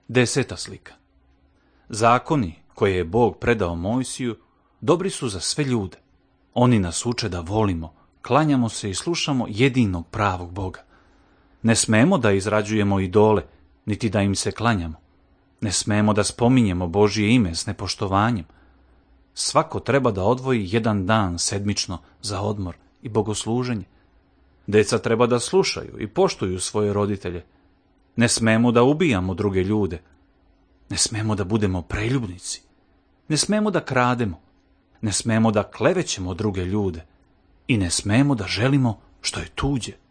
10. slika. Zakoni koje je Bog predao Mojsiju dobri su za sve ljude. Oni nas uče da volimo, klanjamo se i slušamo jedinog pravog Boga. Ne smemo da izrađujemo idole, niti da im se klanjamo. Ne smemo da spominjemo Božje ime s nepoštovanjem. Svako treba da odvoji jedan dan sedmično za odmor i bogosluženje. Deca treba da slušaju i poštuju svoje roditelje. Ne smemo da ubijamo druge ljude. Ne smemo da budemo preljubnici. Ne smemo da krademo. Ne smemo da klevećemo druge ljude. I ne smemo da želimo što je tuđe.